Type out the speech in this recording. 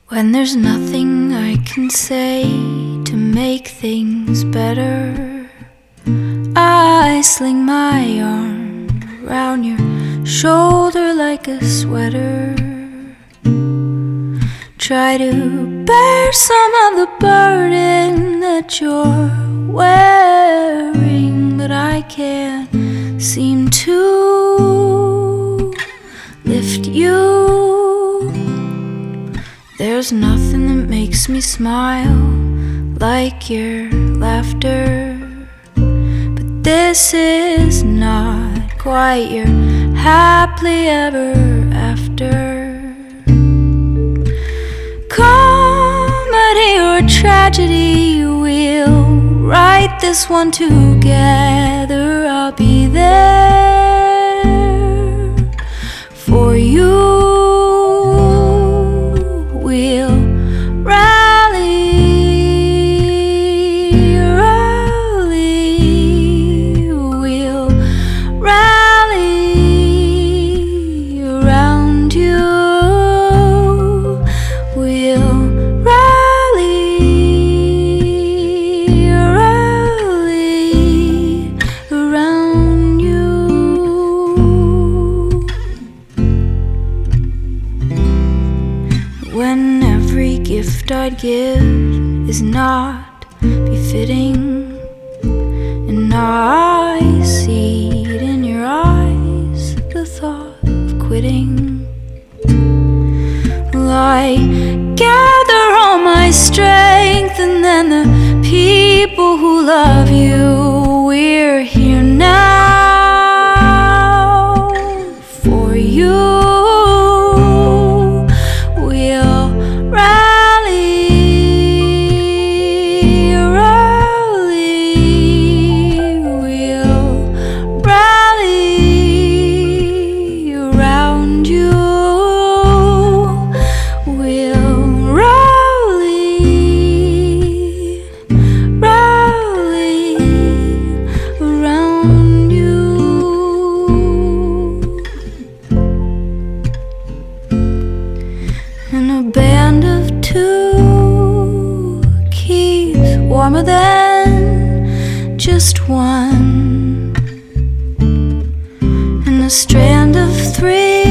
When there's nothing I can say to make things better, I sling my arm around your shoulder like a sweater. Try to bear some of the burden that you're wearing, but I can't seem to lift you. There's nothing that makes me smile like your laughter, but this is not quite your happily ever after. Comedy or tragedy, we'll write this one together. I'll be there for you. We'll we'll rally around you. We'll rally around you. When every gift I'd give is not befitting, and I see it in your eyes, the thought of quitting. Well, I gather all my strength, and then the people who love you, we're here now for you. We'll we'll rally around you. We'll rally around you. And a band of two keeps warmer than just one, and a strand of three